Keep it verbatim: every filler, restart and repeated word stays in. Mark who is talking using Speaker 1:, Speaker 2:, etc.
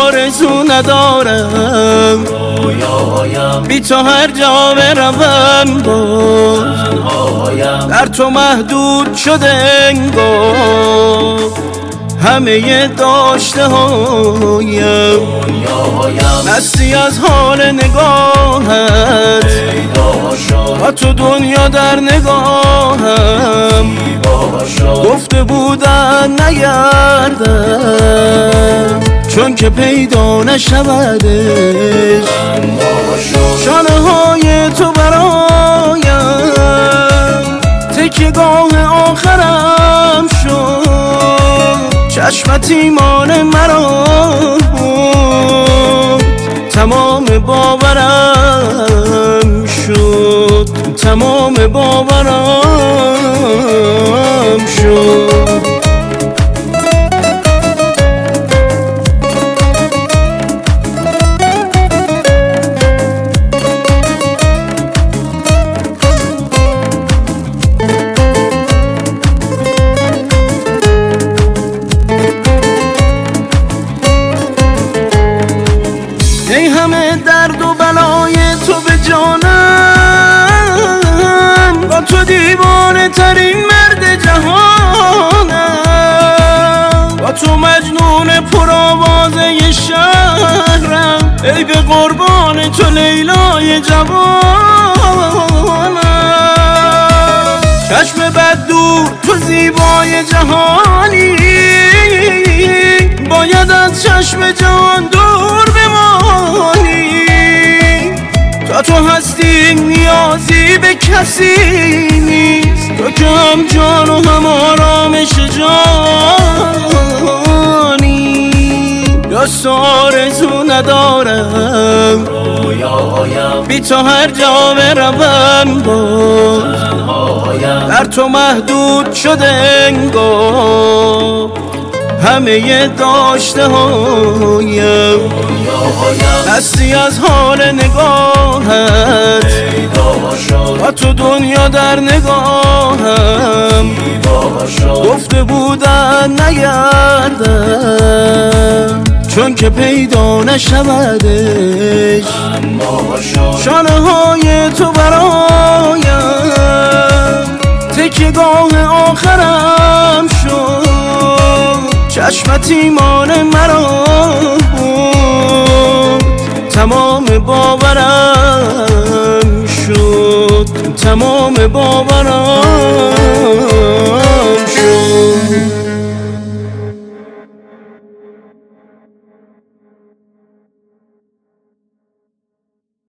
Speaker 1: آرزو ندارم بی تو هر جا بروم باز در تو محدود شده انگار همه داشته هایم مستی از حال نگاهت با تو دنیا در نگاهم گفته بودن نگردم چون که پیدا نشودش شانه های تو برایم تکیه‌گاه آخرم شد چشمت ایمان مرا تمام باورم شد تمام باورم شد ای همه درد و بلای تو به جانم با تو دیوانه ترین مرد جهانم با تو مجنون پرآوازه شهرم ای به قربان تو لیلای جوانم چشم بد دور تو زیبای جهانی باید از چشم جهان دور بمانی تا تو هستی نیازی به کسی نیست تو که هم جان و هم آرامش جانی راست آرزو ندارم بی تو هر جا بروم باز در تو محدود شده انگار همه داشته هایم مستی از حال نگاهت با تو دنیا در نگاهم گفته بودن نگردم چون که پیدا نشودش شانه های تو برایم تکیه‌گاه آخرم شد چشمت ایمان مرا تمام باورم شد تمام باورم